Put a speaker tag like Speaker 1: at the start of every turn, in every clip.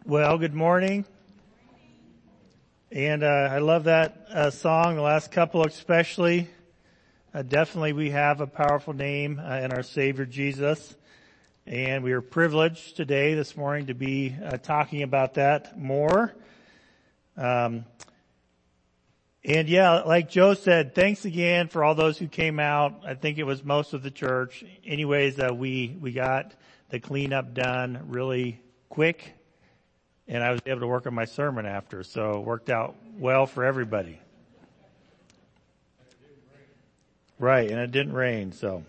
Speaker 1: Well, good morning. And I love that song, the last couple especially. Definitely we have a powerful name in our Savior Jesus. And we are privileged today, this morning, to be talking about that more. And yeah, like Joe said, thanks again for all those who came out. I think it was most of the church. Anyways, we got the cleanup done really quick. And I was able to work on my sermon after, so it worked out well for everybody. Right, and it didn't rain, so.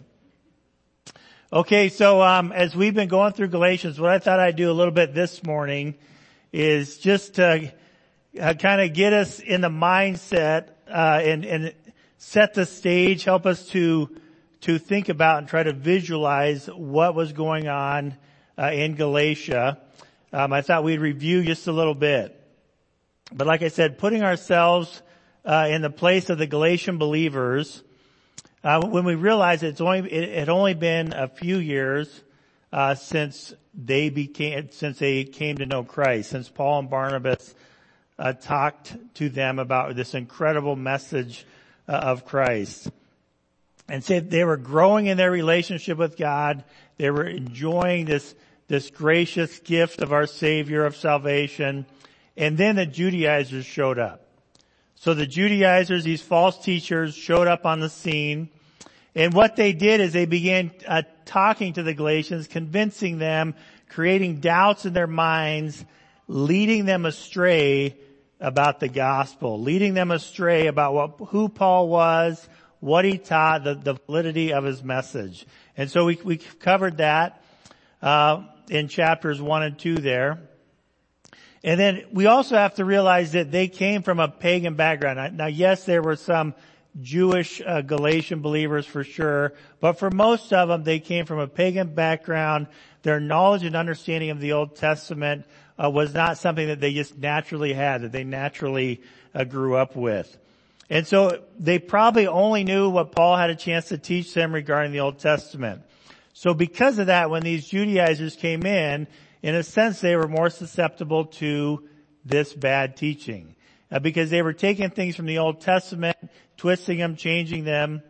Speaker 1: Okay, so as we've been going through Galatians, what I thought I'd do a little bit this morning is just to kind of get us in the mindset and set the stage, help us to think about and try to visualize what was going on in Galatia. I thought we'd review just a little bit. But like I said, putting ourselves in the place of the Galatian believers, when we realize it had only been a few years since they came to know Christ, since Paul and Barnabas talked to them about this incredible message of Christ. And said they were growing in their relationship with God. They were enjoying this gracious gift of our Savior of salvation. And then the Judaizers showed up. So the Judaizers, these false teachers, showed up on the scene. And what they did is they began talking to the Galatians, convincing them, creating doubts in their minds, leading them astray about the gospel, leading them astray about who Paul was, what he taught, the validity of his message. And so we covered that in chapters 1 and 2 there. And then we also have to realize that they came from a pagan background. Now yes, there were some Jewish Galatian believers for sure, but for most of them, they came from a pagan background. Their knowledge and understanding of the Old Testament was not something that they just naturally had, that they naturally grew up with. And so they probably only knew what Paul had a chance to teach them regarding the Old Testament. So because of that, when these Judaizers came in a sense, they were more susceptible to this bad teaching. Because they were taking things from the Old Testament, twisting them, changing them,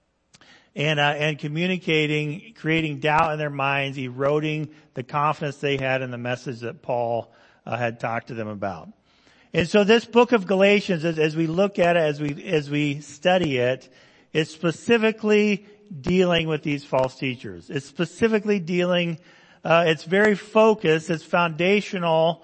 Speaker 1: and communicating, creating doubt in their minds, eroding the confidence they had in the message that Paul had talked to them about. And so this book of Galatians, as we look at it, as we study it, is specifically dealing with these false teachers. It's specifically dealing, it's very focused, it's foundational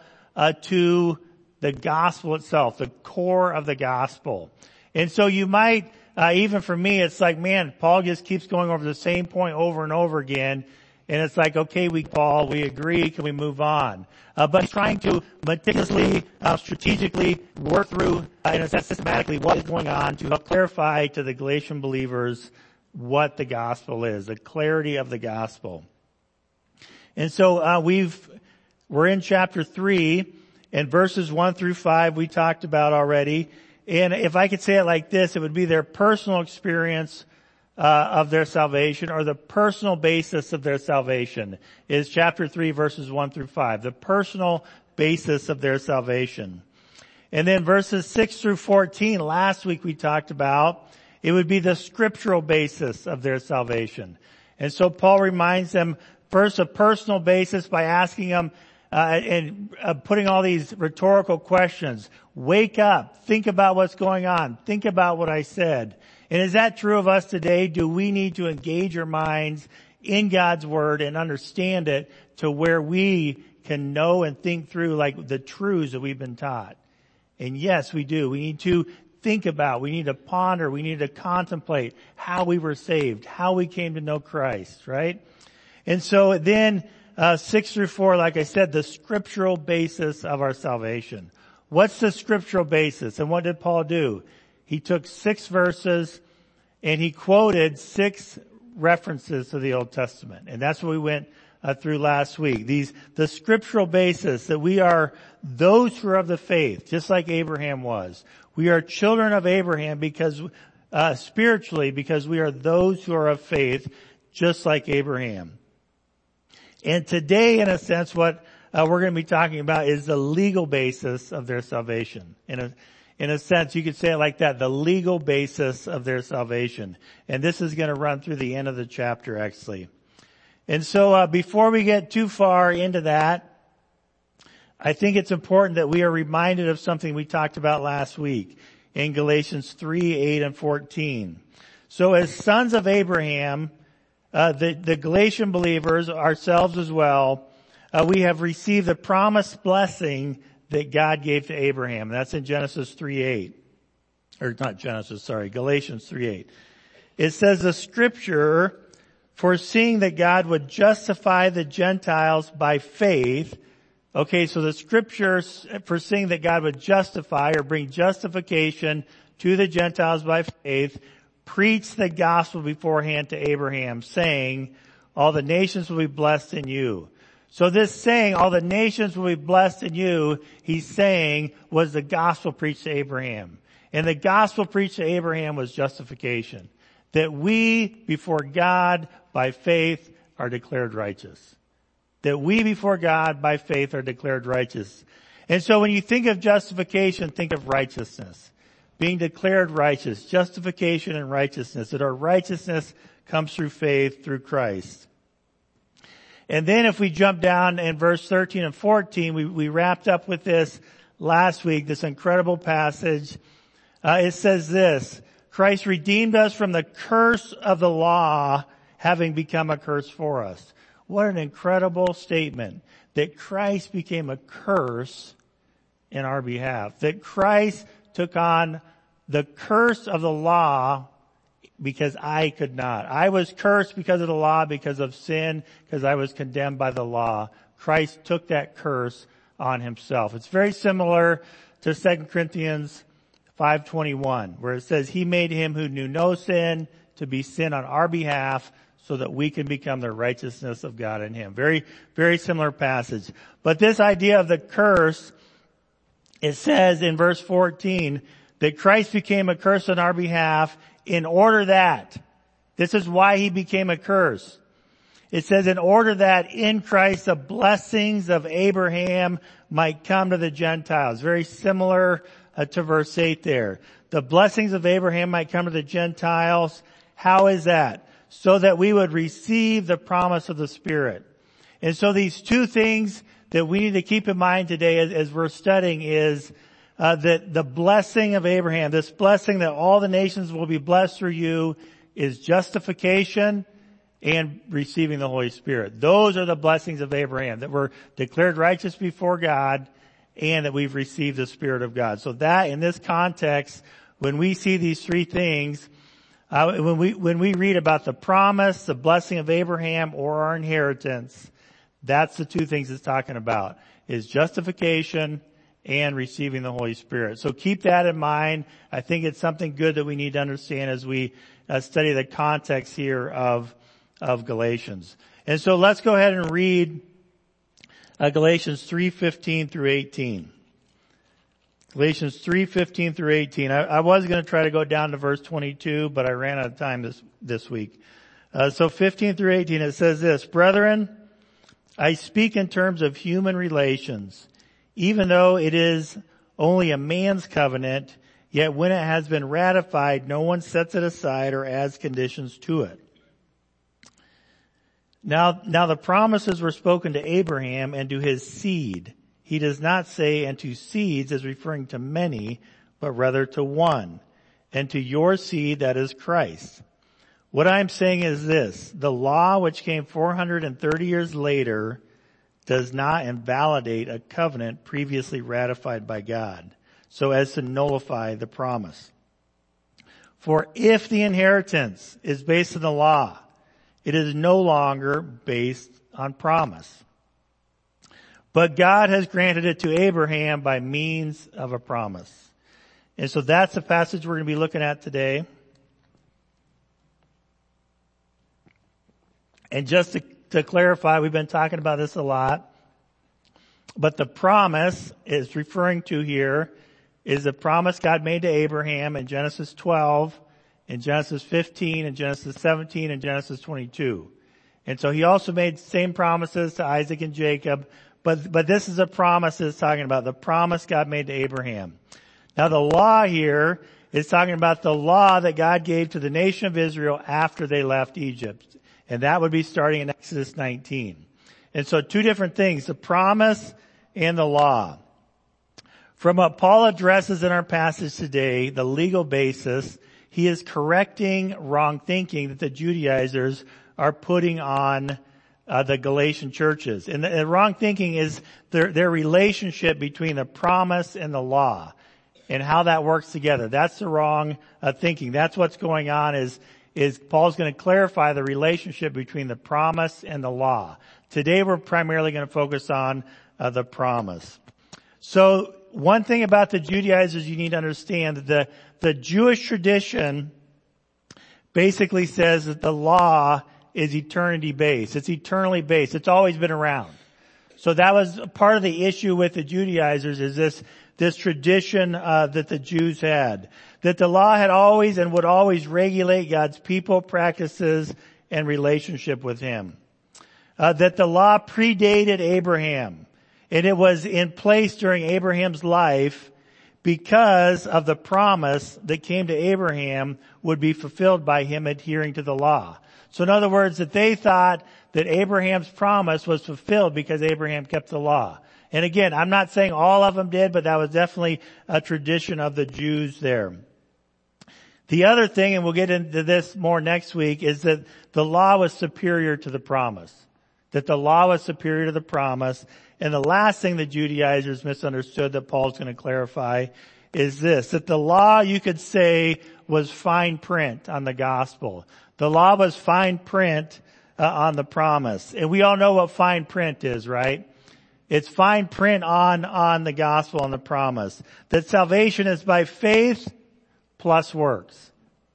Speaker 1: to the gospel itself, the core of the gospel. And so you might, even for me, it's like, man, Paul just keeps going over the same point over and over again. And it's like, okay, Paul, we agree, can we move on? But he's trying to meticulously, strategically work through, in a sense, systematically what is going on to help clarify to the Galatian believers what the gospel is, the clarity of the gospel. And so, we're in chapter 3 and verses 1 through 5 we talked about already. And if I could say it like this, it would be their personal experience of their salvation, or the personal basis of their salvation is chapter 3 verses 1 through 5. The personal basis of their salvation. And then verses 6 through 14, last week we talked about, it would be the scriptural basis of their salvation. And so Paul reminds them first a personal basis by asking them and putting all these rhetorical questions. Wake up. Think about what's going on. Think about what I said. And is that true of us today? Do we need to engage our minds in God's Word and understand it to where we can know and think through like the truths that we've been taught? And yes, we do. We need to think about, we need to ponder, we need to contemplate how we were saved, how we came to know Christ, right? And so then 6 through 4, like I said, the scriptural basis of our salvation. What's the scriptural basis? And what did Paul do? He took 6 verses and he quoted 6 references to the Old Testament. And that's what we went through last week. The scriptural basis that we are those who are of the faith, just like Abraham was. We are children of Abraham because, spiritually, because we are those who are of faith, just like Abraham. And today, in a sense, what we're going to be talking about is the legal basis of their salvation. In a sense, you could say it like that, the legal basis of their salvation. And this is going to run through the end of the chapter, actually. And so, before we get too far into that, I think it's important that we are reminded of something we talked about last week in Galatians 3, 8, and 14. So as sons of Abraham, the Galatian believers, ourselves as well, we have received the promised blessing that God gave to Abraham. That's in Genesis 3:8. Or not Genesis, sorry, Galatians 3:8. It says the scripture, foreseeing that God would justify the Gentiles by faith. Okay, so the scripture foreseeing that God would justify or bring justification to the Gentiles by faith, preached the gospel beforehand to Abraham, saying, all the nations will be blessed in you. So this saying, all the nations will be blessed in you, he's saying, was the gospel preached to Abraham. And the gospel preached to Abraham was justification. That we, before God, by faith, are declared righteous. That we, before God, by faith, are declared righteous. And so when you think of justification, think of righteousness. Being declared righteous. Justification and righteousness. That our righteousness comes through faith, through Christ. And then if we jump down in verse 13 and 14, we wrapped up with this last week, this incredible passage. It says this, Christ redeemed us from the curse of the law, having become a curse for us. What an incredible statement, that Christ became a curse in our behalf. That Christ took on the curse of the law because I could not. I was cursed because of the law, because of sin, because I was condemned by the law. Christ took that curse on himself. It's very similar to 2 Corinthians 5:21, where it says, he made him who knew no sin to be sin on our behalf so that we can become the righteousness of God in him. Very, very similar passage. But this idea of the curse, it says in verse 14 that Christ became a curse on our behalf in order that, this is why he became a curse. It says in order that in Christ the blessings of Abraham might come to the Gentiles. Very similar to verse 8 there. The blessings of Abraham might come to the Gentiles. How is that? So that we would receive the promise of the Spirit. And so these two things that we need to keep in mind today as we're studying is that the blessing of Abraham, this blessing that all the nations will be blessed through you, is justification and receiving the Holy Spirit. Those are the blessings of Abraham, that we're declared righteous before God and that we've received the Spirit of God. So that, in this context, when we see these three things, when we read about the promise, the blessing of Abraham, or our inheritance, that's the two things it's talking about, is justification and receiving the Holy Spirit. So keep that in mind. I think it's something good that we need to understand as we study the context here of Galatians. And so let's go ahead and read Galatians 3:15 through 18. Galatians 3:15 through 18. I was going to try to go down to verse 22, but I ran out of time this week. So 15 through 18, it says this, brethren, I speak in terms of human relations. Even though it is only a man's covenant, yet when it has been ratified, no one sets it aside or adds conditions to it. Now the promises were spoken to Abraham and to his seed. He does not say, and to seeds, as referring to many, but rather to one, and to your seed, that is Christ. What I'm saying is this, the law which came 430 years later does not invalidate a covenant previously ratified by God, so as to nullify the promise. For if the inheritance is based on the law, it is no longer based on promise. But God has granted it to Abraham by means of a promise. And so that's the passage we're going to be looking at today. And just to clarify, we've been talking about this a lot, but the promise is referring to here is the promise God made to Abraham in Genesis 12, in Genesis 15, in Genesis 17, and Genesis 22. And so he also made the same promises to Isaac and Jacob, But this is a promise it's talking about, the promise God made to Abraham. Now the law here is talking about the law that God gave to the nation of Israel after they left Egypt. And that would be starting in Exodus 19. And so two different things, the promise and the law. From what Paul addresses in our passage today, the legal basis, he is correcting wrong thinking that the Judaizers are putting on the Galatian churches. And the wrong thinking is their relationship between the promise and the law and how that works together. That's the wrong thinking. That's what's going on is Paul's going to clarify the relationship between the promise and the law. Today we're primarily going to focus on the promise. So one thing about the Judaizers you need to understand that the Jewish tradition basically says that the law is eternity based. It's eternally based. It's always been around. So that was part of the issue with the Judaizers is this tradition that the Jews had. That the law had always and would always regulate God's people, practices, and relationship with Him. That the law predated Abraham. And it was in place during Abraham's life because of the promise that came to Abraham would be fulfilled by him adhering to the law. So in other words, that they thought that Abraham's promise was fulfilled because Abraham kept the law. And again, I'm not saying all of them did, but that was definitely a tradition of the Jews there. The other thing, and we'll get into this more next week, is that the law was superior to the promise. That the law was superior to the promise. And the last thing the Judaizers misunderstood that Paul's going to clarify is this, that the law, you could say, was fine print on the gospel. The law was fine print on the promise. And we all know what fine print is, right? It's fine print on the gospel and the promise. That salvation is by faith plus works.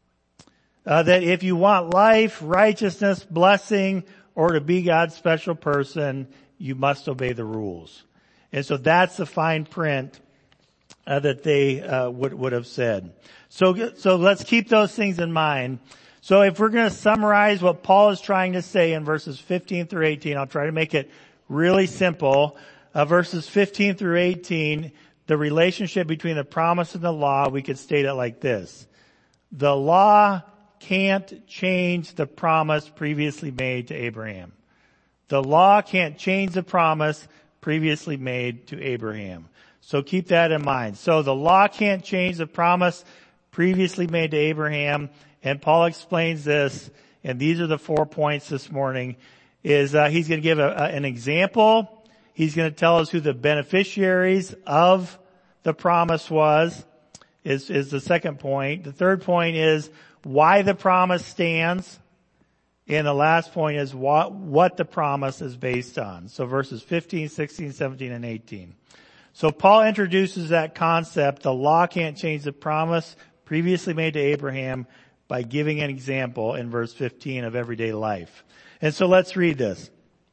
Speaker 1: That if you want life, righteousness, blessing, or to be God's special person, you must obey the rules. And so that's the fine print that they would have said. So let's keep those things in mind. So if we're going to summarize what Paul is trying to say in verses 15 through 18, I'll try to make it really simple. Verses 15 through 18, the relationship between the promise and the law, we could state it like this. The law can't change the promise previously made to Abraham. The law can't change the promise previously made to Abraham. So keep that in mind. So the law can't change the promise previously made to Abraham. And Paul explains this, and these are the 4 points this morning, is he's going to give an example. He's going to tell us who the beneficiaries of the promise was, is the second point. The third point is why the promise stands. And the last point is what the promise is based on. So verses 15, 16, 17, and 18. So Paul introduces that concept, the law can't change the promise previously made to Abraham, by giving an example in verse 15 of everyday life. And so let's read this.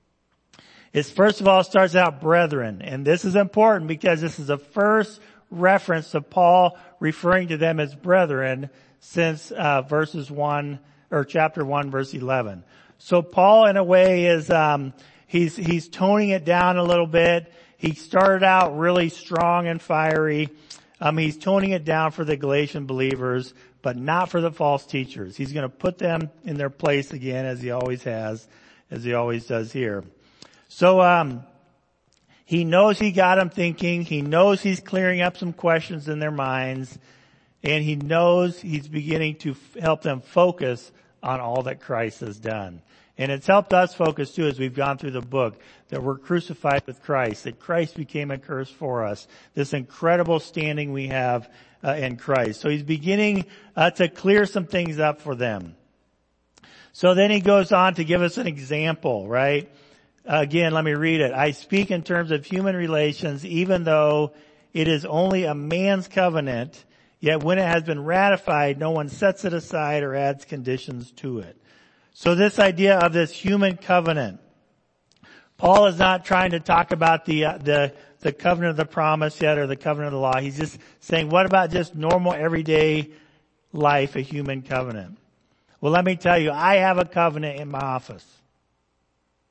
Speaker 1: It first of all starts out brethren. And this is important because this is the first reference to Paul referring to them as brethren since verses 1 or chapter 1 verse 11. So Paul in a way is he's toning it down a little bit. He started out really strong and fiery. He's toning it down for the Galatian believers, but not for the false teachers. He's going to put them in their place again, as he always has, as he always does here. So he knows he got them thinking. He knows he's clearing up some questions in their minds. And he knows he's beginning to help them focus on all that Christ has done. And it's helped us focus too as we've gone through the book that we're crucified with Christ, that Christ became a curse for us. This incredible standing we have in Christ. So he's beginning to clear some things up for them. So then he goes on to give us an example, right? Again, let me read it. I speak in terms of human relations, even though it is only a man's covenant, yet when it has been ratified, no one sets it aside or adds conditions to it. So this idea of this human covenant, Paul is not trying to talk about the covenant of the promise yet or the covenant of the law. He's just saying, what about just normal everyday life, a human covenant? Well, let me tell you, I have a covenant in my office.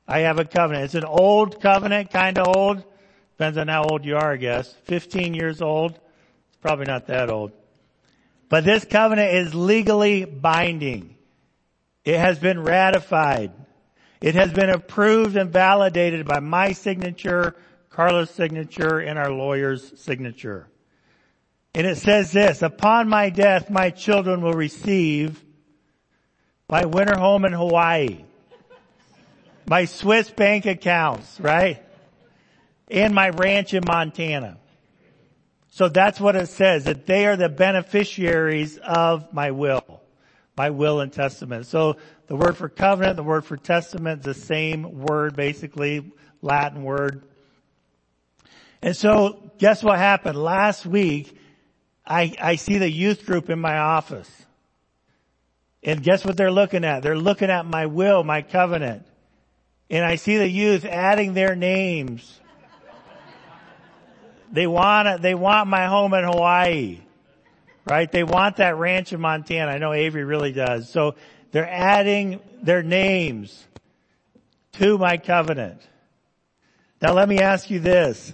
Speaker 1: I have a covenant. It's an old covenant, kind of old. Depends on how old you are, I guess. 15 years old. It's probably not that old. But this covenant is legally binding. It has been ratified. It has been approved and validated by my signature, Carla's signature, and our lawyer's signature. And it says this, upon my death, my children will receive my winter home in Hawaii, my Swiss bank accounts, right? And my ranch in Montana. So that's what it says, that they are the beneficiaries of my will and testament. So the word for covenant, the word for testament, the same word, basically, Latin word. And so guess what happened? Last week, I see the youth group in my office. And guess what they're looking at? They're looking at my will, my covenant. And I see the youth adding their names. They want my home in Hawaii. Right? They want that ranch in Montana. I know Avery really does. So they're adding their names to my covenant. Now let me ask you this.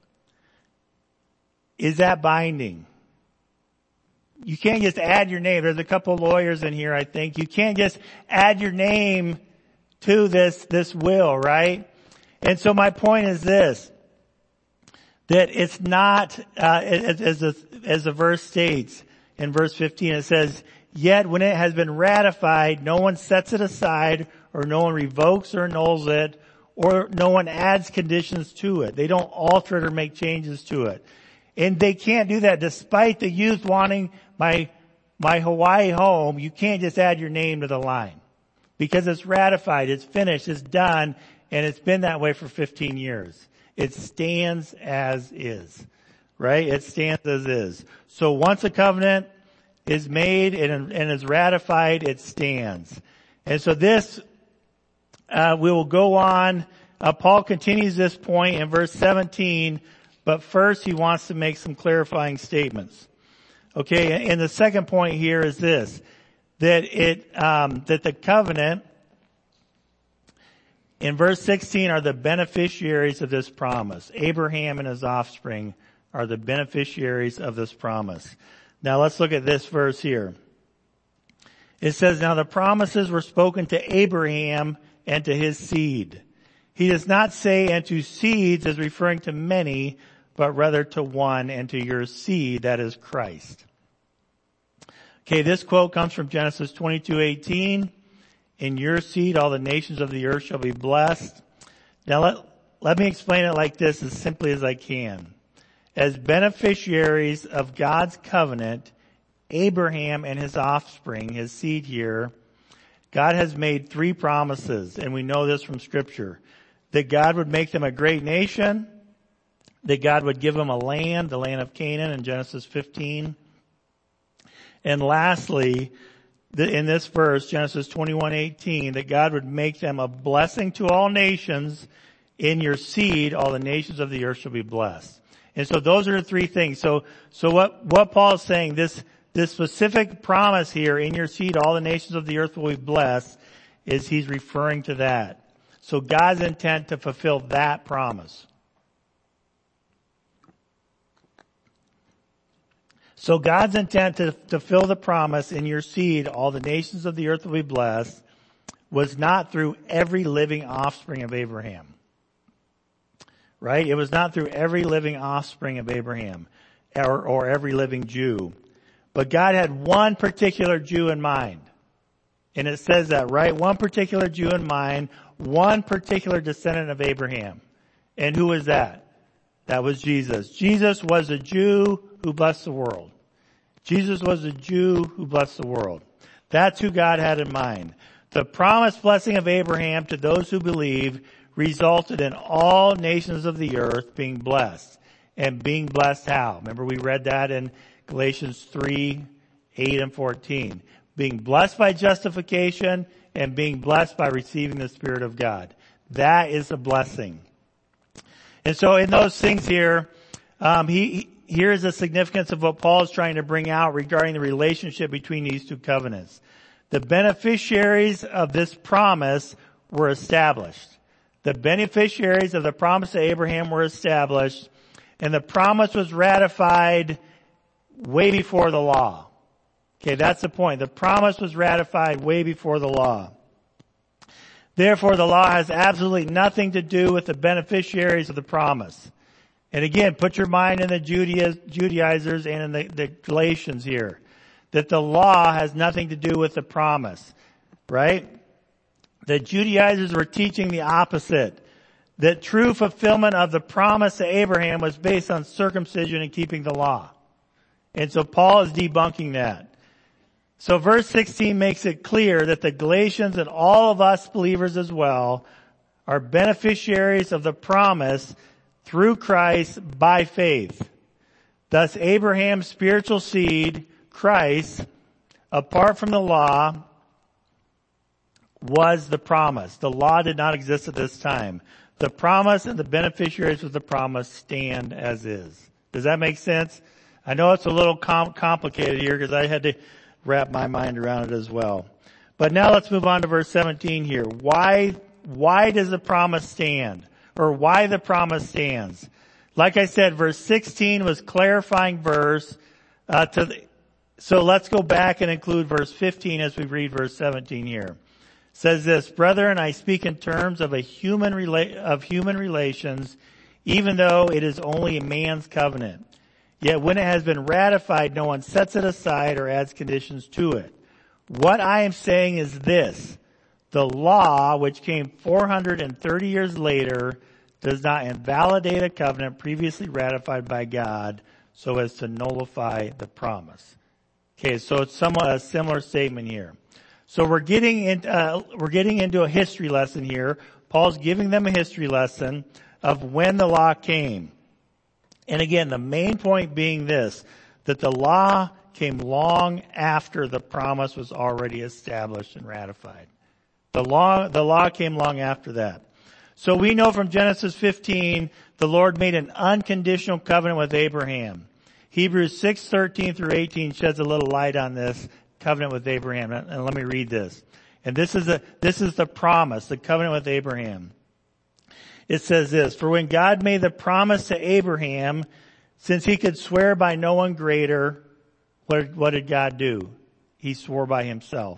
Speaker 1: Is that binding? You can't just add your name. There's a couple of lawyers in here, I think. You can't just add your name to this will, right? And so my point is this, that it's not, as the verse states in verse 15, it says, yet when it has been ratified, no one sets it aside, or no one revokes or annuls it, or no one adds conditions to it. They don't alter it or make changes to it. And they can't do that despite the youth wanting my Hawaii home. You can't just add your name to the line because it's ratified, it's finished, it's done, and it's been that way for 15 years. It stands as is, right? It stands as is. So once a covenant is made and is ratified, it stands. And so this, we will go on. Paul continues this point in verse 17, but first he wants to make some clarifying statements. Okay, and the second point here is this, that the covenant in verse 16 are the beneficiaries of this promise. Abraham and his offspring are the beneficiaries of this promise. Now let's look at this verse here. It says, now the promises were spoken to Abraham and to his seed. He does not say and to seeds as referring to many, but rather to one and to your seed, that is Christ. Okay, this quote comes from Genesis 22:18. In your seed all the nations of the earth shall be blessed. Now let me explain it like this as simply as I can. As beneficiaries of God's covenant, Abraham and his offspring, his seed here, God has made 3 promises, and we know this from Scripture. That God would make them a great nation, that God would give them a land, the land of Canaan in Genesis 15. And lastly, in this verse, Genesis 21:18, that God would make them a blessing to all nations. In your seed, all the nations of the earth shall be blessed. And so those are the 3 things. So what Paul is saying, this specific promise here, in your seed, all the nations of the earth will be blessed, is he's referring to that. So God's intent to fulfill that promise. So God's intent to fulfill the promise, in your seed, all the nations of the earth will be blessed, was not through every living offspring of Abraham. Right? It was not through every living offspring of Abraham or every living Jew. But God had one particular Jew in mind. And it says that, right? One particular Jew in mind, one particular descendant of Abraham. And who was that? That was Jesus. Jesus was a Jew who blessed the world. Jesus was a Jew who blessed the world. That's who God had in mind. The promised blessing of Abraham to those who believe resulted in all nations of the earth being blessed. And being blessed how? Remember we read that in Galatians 3:8 and 14. Being blessed by justification and being blessed by receiving the Spirit of God. That is a blessing. And so in those things here, here's the significance of what Paul is trying to bring out regarding the relationship between these 2 covenants. The beneficiaries of this promise were established. The beneficiaries of the promise to Abraham were established, and the promise was ratified way before the law. Okay, that's the point. The promise was ratified way before the law. Therefore, the law has absolutely nothing to do with the beneficiaries of the promise. And again, put your mind in the Judaizers and in the Galatians here. That the law has nothing to do with the promise. Right? The Judaizers were teaching the opposite. That true fulfillment of the promise to Abraham was based on circumcision and keeping the law. And so Paul is debunking that. So verse 16 makes it clear that the Galatians and all of us believers as well are beneficiaries of the promise through Christ by faith. Thus Abraham's spiritual seed, Christ, apart from the law, was the promise. The law did not exist at this time. The promise and the beneficiaries of the promise stand as is. Does that make sense? I know it's a little complicated here because I had to wrap my mind around it as well. But now let's move on to verse 17 here. Why does the promise stand? Or why the promise stands? Like I said, verse 16 was clarifying verse. So let's go back and include verse 15 as we read verse 17 here. It says this, brethren, I speak in terms of human relations, even though it is only a man's covenant. Yet when it has been ratified, no one sets it aside or adds conditions to it. What I am saying is this. The law, which came 430 years later, does not invalidate a covenant previously ratified by God so as to nullify the promise. Okay, so it's somewhat a similar statement here. So we're getting into a history lesson here. Paul's giving them a history lesson of when the law came. And again, the main point being this, that the law came long after the promise was already established and ratified. The law came long after that. So we know from Genesis 15, the Lord made an unconditional covenant with Abraham. Hebrews 6:13 through 18 sheds a little light on this covenant with Abraham. And let me read this. And this is the promise, the covenant with Abraham. It says this, for when God made the promise to Abraham, since he could swear by no one greater, what did God do? He swore by himself.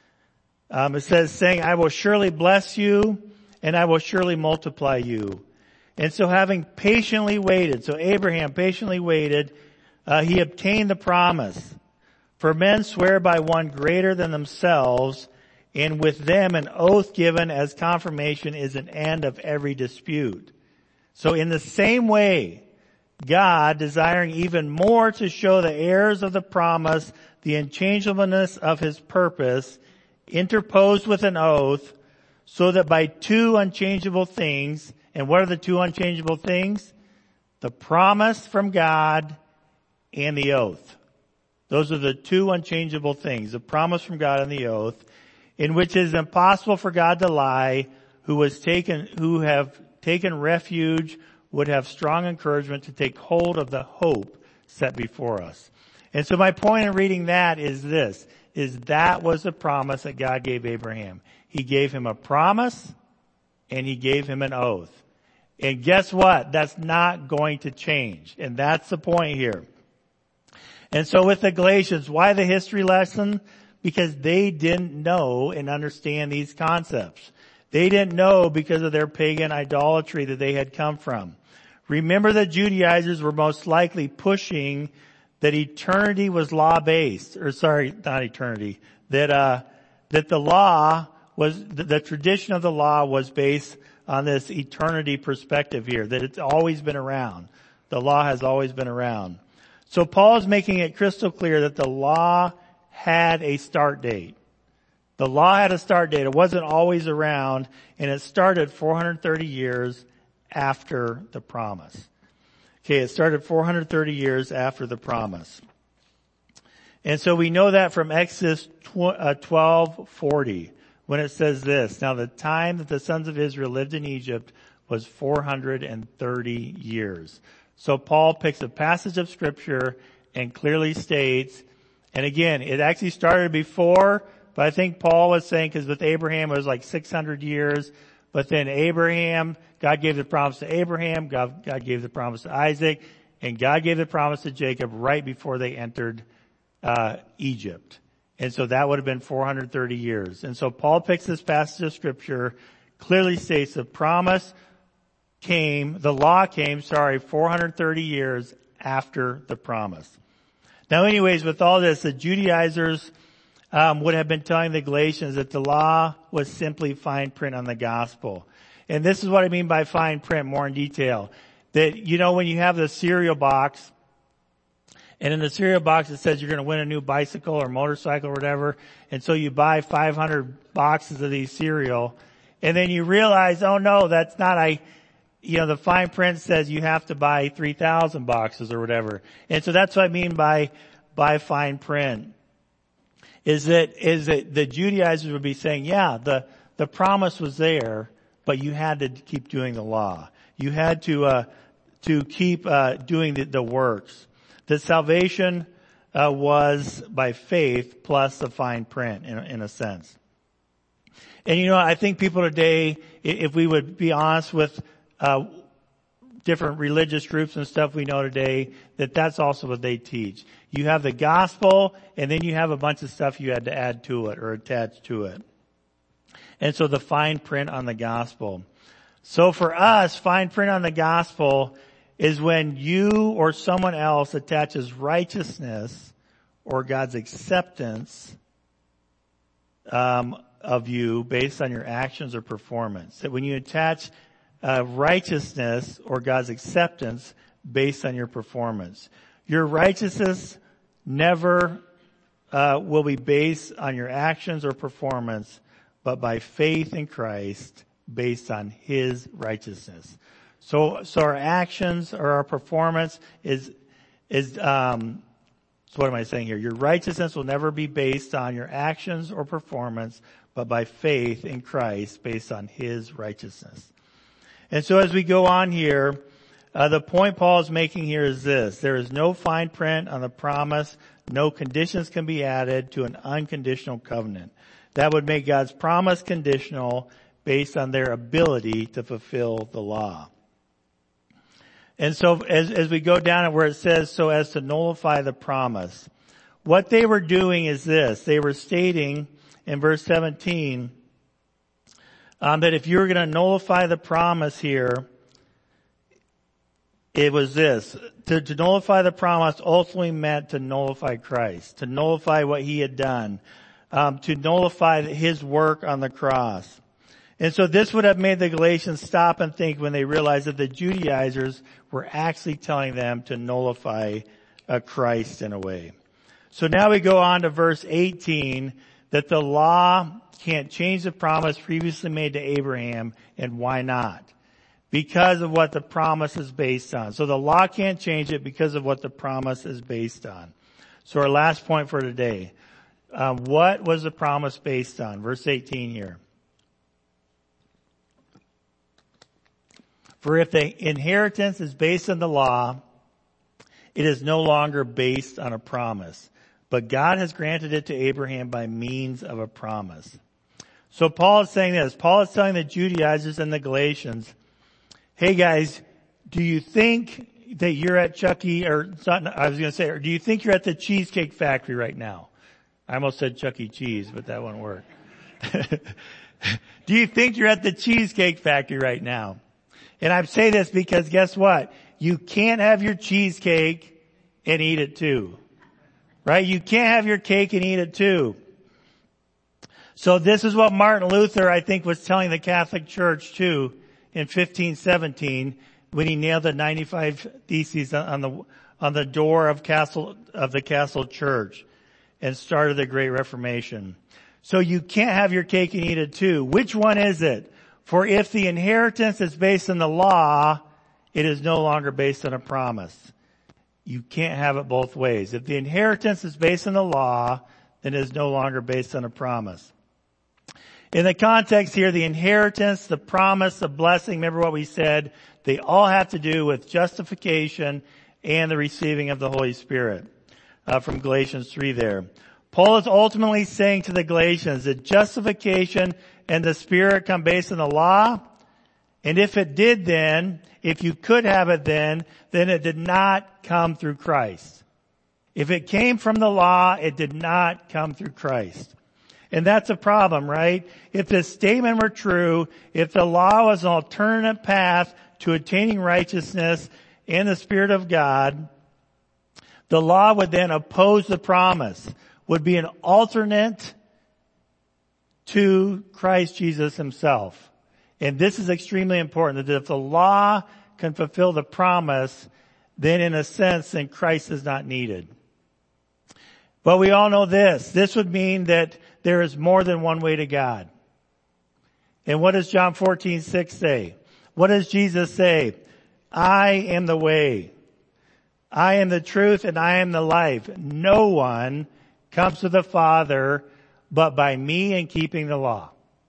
Speaker 1: It says, saying, I will surely bless you, and I will surely multiply you. And so having patiently waited, so Abraham patiently waited, he obtained the promise. For men swear by one greater than themselves, and with them an oath given as confirmation is an end of every dispute. So in the same way, God, desiring even more to show the heirs of the promise the unchangeableness of his purpose, interposed with an oath, so that by two unchangeable things, and what are the two unchangeable things? The promise from God and the oath. Those are the two unchangeable things, the promise from God and the oath, in which it is impossible for God to lie, who have taken refuge, would have strong encouragement to take hold of the hope set before us. And so my point in reading that is this, is that was the promise that God gave Abraham. He gave him a promise and he gave him an oath. And guess what? That's not going to change. And that's the point here. And so with the Galatians, why the history lesson? Because they didn't know and understand these concepts. They didn't know because of their pagan idolatry that they had come from. Remember, the Judaizers were most likely pushing that eternity was law-based, that the law was, the tradition of the law was based on this eternity perspective here, that it's always been around. The law has always been around. So Paul is making it crystal clear that the law had a start date. The law had a start date. It wasn't always around, and it started 430 years after the promise. Okay, it started 430 years after the promise. And so we know that from Exodus 12:40, when it says this, now the time that the sons of Israel lived in Egypt was 430 years. So Paul picks a passage of scripture and clearly states, and again, it actually started before, but I think Paul was saying, because with Abraham it was like 600 years, But then Abraham, God gave the promise to Abraham, God gave the promise to Isaac, and God gave the promise to Jacob right before they entered Egypt. And so that would have been 430 years. And so Paul picks this passage of scripture, clearly states the law came, 430 years after the promise. Now anyways, with all this, the Judaizers would have been telling the Galatians that the law was simply fine print on the gospel. And this is what I mean by fine print more in detail. That, when you have the cereal box, and in the cereal box it says you're going to win a new bicycle or motorcycle or whatever, and so you buy 500 boxes of these cereal, and then you realize, oh no, that's not, the fine print says you have to buy 3,000 boxes or whatever. And so that's what I mean by fine print. Is that the Judaizers would be saying, yeah, the promise was there, but you had to keep doing the law. You had to keep doing the works. The salvation was by faith plus the fine print in a sense. And I think people today, if we would be honest with different religious groups and stuff we know today, that's also what they teach. You have the gospel, and then you have a bunch of stuff you had to add to it or attach to it. And so the fine print on the gospel. So for us, fine print on the gospel is when you or someone else attaches righteousness or God's acceptance of you based on your actions or performance. That when you attach righteousness or God's acceptance based on your performance. Your righteousness never will be based on your actions or performance, but by faith in Christ based on His righteousness. So our actions or our performance is so what am I saying here? Your righteousness will never be based on your actions or performance, but by faith in Christ based on His righteousness. And so as we go on here, the point Paul is making here is this. There is no fine print on the promise. No conditions can be added to an unconditional covenant. That would make God's promise conditional based on their ability to fulfill the law. And so as we go down at where it says, so as to nullify the promise, what they were doing is this. They were stating in verse 17, that if you were going to nullify the promise here, it was this. To nullify the promise ultimately meant to nullify Christ, to nullify what He had done, to nullify His work on the cross. And so this would have made the Galatians stop and think when they realized that the Judaizers were actually telling them to nullify Christ in a way. So now we go on to verse 18, that the law can't change the promise previously made to Abraham, and why not? Because of what the promise is based on. So the law can't change it because of what the promise is based on. So our last point for today. What was the promise based on? Verse 18 here. For if the inheritance is based on the law, it is no longer based on a promise. But God has granted it to Abraham by means of a promise. So Paul is saying this. Paul is telling the Judaizers and the Galatians, hey guys, do you think that you're at Chuck E. or do you think you're at the Cheesecake Factory right now? I almost said Chuck E. Cheese, but that won't work. Do you think you're at the Cheesecake Factory right now? And I say this because guess what? You can't have your cheesecake and eat it too. Right? You can't have your cake and eat it too. So this is what Martin Luther, I think, was telling the Catholic Church too in 1517 when he nailed the 95 Theses on the door of the Castle Church and started the Great Reformation. So you can't have your cake and eat it too. Which one is it? For if the inheritance is based on the law, it is no longer based on a promise. You can't have it both ways. If the inheritance is based on the law, then it is no longer based on a promise. In the context here, the inheritance, the promise, the blessing, remember what we said, they all have to do with justification and the receiving of the Holy Spirit, from Galatians 3 there. Paul is ultimately saying to the Galatians that justification and the Spirit come based on the law? And if it did then, if you could have it then it did not come through Christ. If it came from the law, it did not come through Christ. And that's a problem, right? If this statement were true, if the law was an alternate path to attaining righteousness and the Spirit of God, the law would then oppose the promise, would be an alternate to Christ Jesus himself. And this is extremely important, that if the law can fulfill the promise, then in a sense, then Christ is not needed. But we all know this. This would mean that there is more than one way to God. And what does John 14:6 say? What does Jesus say? I am the way. I am the truth and I am the life. No one comes to the Father but by me and keeping the law.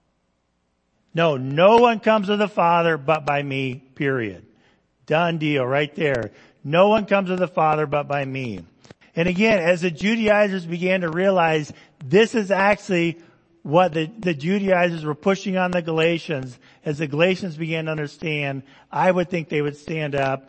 Speaker 1: No one comes to the Father but by me, period. Done deal right there. No one comes to the Father but by me. And again, as the Judaizers began to realize this is actually what the Judaizers were pushing on the Galatians, as the Galatians began to understand, I would think they would stand up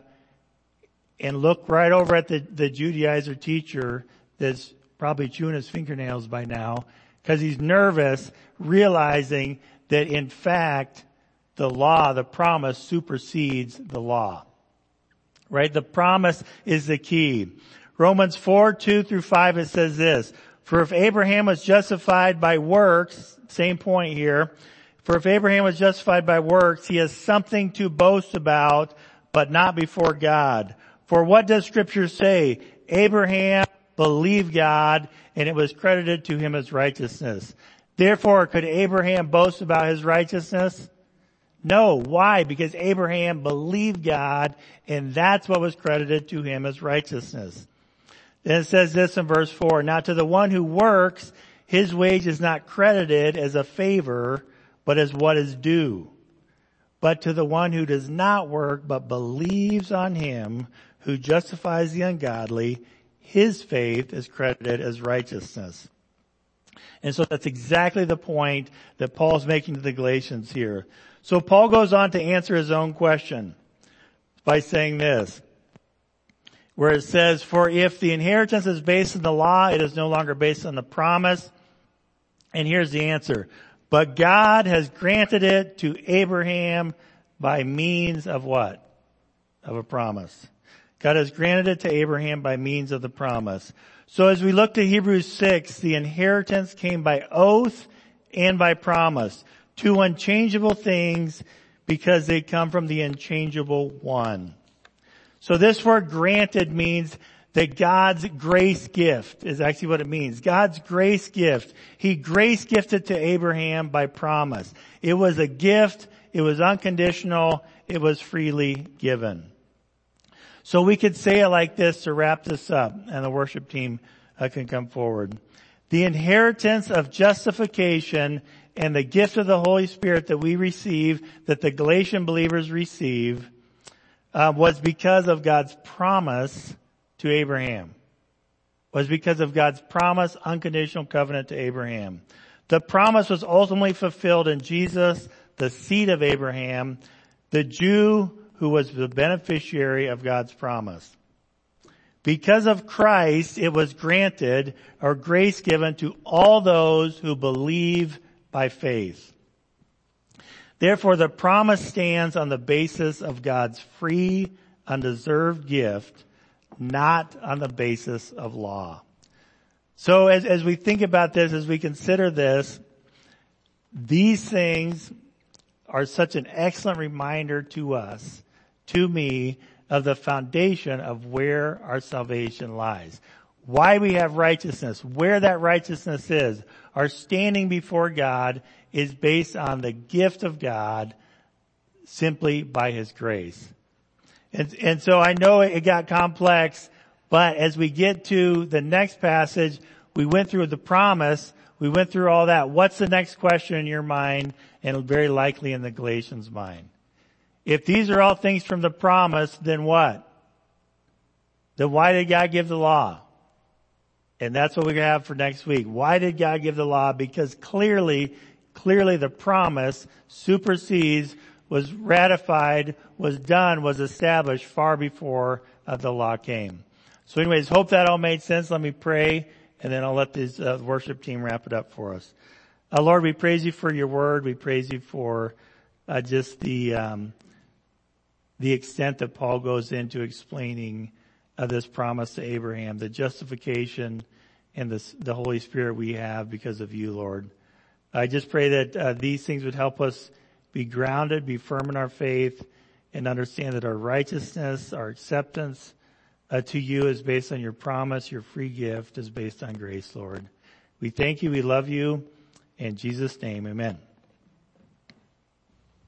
Speaker 1: and look right over at the Judaizer teacher that's probably chewing his fingernails by now, because he's nervous, realizing that in fact, the law, the promise supersedes the law. Right? The promise is the key. Romans 4:2-5, it says this, for if Abraham was justified by works, same point here, for if Abraham was justified by works, he has something to boast about, but not before God. For what does Scripture say? Abraham believed God, and it was credited to him as righteousness. Therefore, could Abraham boast about his righteousness? No. Why? Because Abraham believed God, and that's what was credited to him as righteousness. Then it says this in verse 4, now to the one who works, his wage is not credited as a favor, but as what is due. But to the one who does not work, but believes on him who justifies the ungodly, his faith is credited as righteousness. And so that's exactly the point that Paul's making to the Galatians here. So Paul goes on to answer his own question by saying this, where it says, for if the inheritance is based on the law, it is no longer based on the promise. And here's the answer. But God has granted it to Abraham by means of what? Of a promise. God has granted it to Abraham by means of the promise. So as we look to Hebrews 6, the inheritance came by oath and by promise. Two unchangeable things because they come from the unchangeable one. So this word granted means that God's grace gift is actually what it means. God's grace gift. He grace gifted to Abraham by promise. It was a gift. It was unconditional. It was freely given. So we could say it like this to wrap this up, and the worship team can come forward. The inheritance of justification and the gift of the Holy Spirit that we receive, that the Galatian believers receive, was because of God's promise to Abraham. Was because of God's promise, unconditional covenant to Abraham. The promise was ultimately fulfilled in Jesus, the seed of Abraham, the Jew who was the beneficiary of God's promise. Because of Christ, it was granted or grace given to all those who believe by faith. Therefore, the promise stands on the basis of God's free, undeserved gift, not on the basis of law. So as we think about this, as we consider this, these things are such an excellent reminder to us, to me, of the foundation of where our salvation lies. Why we have righteousness, where that righteousness is, our standing before God is based on the gift of God simply by His grace. And so I know it got complex, but as we get to the next passage, we went through the promise, we went through all that. What's the next question in your mind, and very likely in the Galatians' mind? If these are all things from the promise, then what? Then why did God give the law? And that's what we have for next week. Why did God give the law? Because clearly clearly the promise supersedes, was ratified, was done, was established far before the law came. So anyways, hope that all made sense. Let me pray, and then I'll let this worship team wrap it up for us. Lord, we praise you for your word. We praise you for just the extent that Paul goes into explaining this promise to Abraham, the justification and the Holy Spirit we have because of you, Lord. I just pray that these things would help us be grounded, be firm in our faith, and understand that our righteousness, our acceptance to you is based on your promise. Your free gift is based on grace, Lord. We thank you. We love you. In Jesus' name, amen.